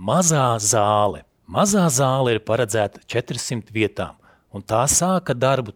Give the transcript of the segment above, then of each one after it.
Mazā zāle. Mazā zāle ir paredzēta 400 vietām, un tā sāka darbu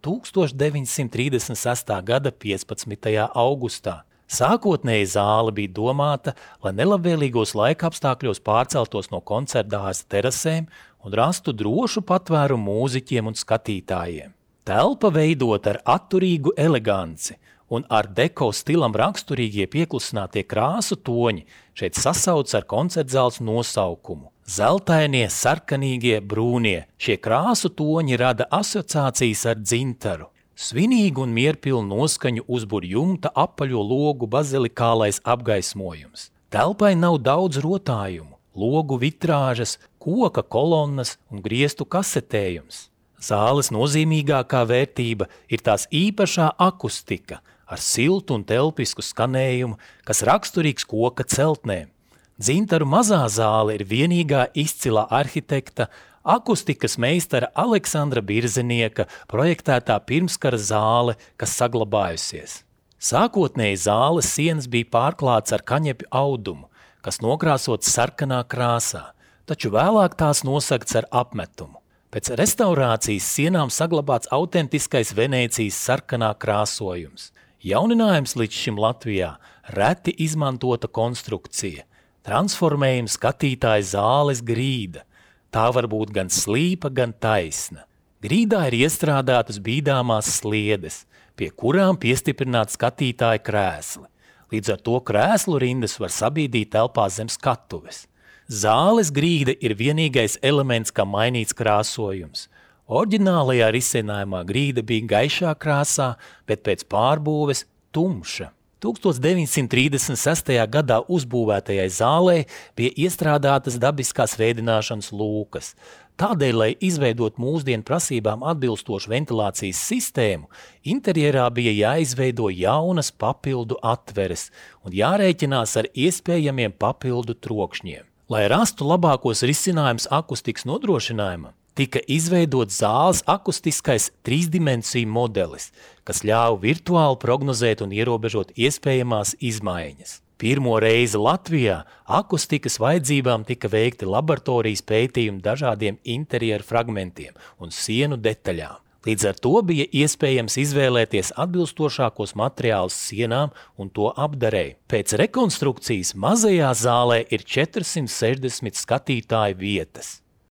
1936. gada 15. augustā. Sākotnēji zāle bija domāta, lai nelabvēlīgos laikapstākļos pārceltos no koncertdārza terasēm un rastu drošu patvērumu mūziķiem un skatītājiem. Telpa veidota ar atturīgu eleganci, un ar deko stilam raksturīgie pieklusinātie krāsu toņi šeit sasauc ar koncertzāles nosaukumu. Zeltainie, sarkanīgie, brūnie. Šie krāsu toņi rada asociācijas ar dzintaru. Svinīgu un mierpilnu noskaņu uzbur jumta apaļo logu bazilikālais apgaismojums. Telpai nav daudz rotājumu, logu vitrāžas, koka kolonnas un griestu kasetējums. Zāles nozīmīgākā vērtība ir tās īpašā akustika ar siltu un telpisku skanējumu, kas raksturīgs koka celtnēm. Dzintaru mazā zāle ir vienīgā izcilā arhitekta, akustikas meistara Aleksandra Birzenieka projektētā pirmskara zāle, kas saglabājusies. Sākotnēji zāles sienas bija pārklāts ar kaņepju audumu, kas nokrāsots sarkanā krāsā, taču vēlāk tās nosagts ar apmetumu. Pēc restaurācijas sienām saglabāts autentiskais Venēcijas sarkanā krāsojums. Jauninājums līdz šim Latvijā – reti izmantota konstrukcija, transformējuma skatītāja zāles grīda. Tā var būt gan slīpa, gan taisna. Grīdā ir iestrādātas bīdāmās sliedes, pie kurām piestiprināt skatītāja krēsli. Līdz ar to krēslu rindas var sabīdīt telpā zem skatuves. Zāles grīda ir vienīgais elements, kā mainīts krāsojums. Oriģinālajā risinājumā grīda bija gaišā krāsā, bet pēc pārbūves tumša. 1936. gadā uzbūvētajai zālei bija iestrādātas dabiskās vēdināšanas lūkas. Tādēļ, lai izveidot mūsdienu prasībām atbilstošu ventilācijas sistēmu, interjerā bija jāizveido jaunas papildu atveres un jārēķinās ar iespējamiem papildu trokšņiem. Lai rastu labākos risinājumus akustikas nodrošinājumam, tika izveidots zāles akustiskais trīsdimensiju modelis, kas ļāva virtuāli prognozēt un ierobežot iespējamās izmaiņas. Pirmo reizi Latvijā akustikas vajadzībām tika veikti laboratorijas pētījumi dažādiem interjeru fragmentiem un sienu detaļām. Līdz ar to bija iespējams izvēlēties atbilstošākos materiālus sienām un to apdarei. Pēc rekonstrukcijas mazajā zālē ir 460 skatītāju vietas.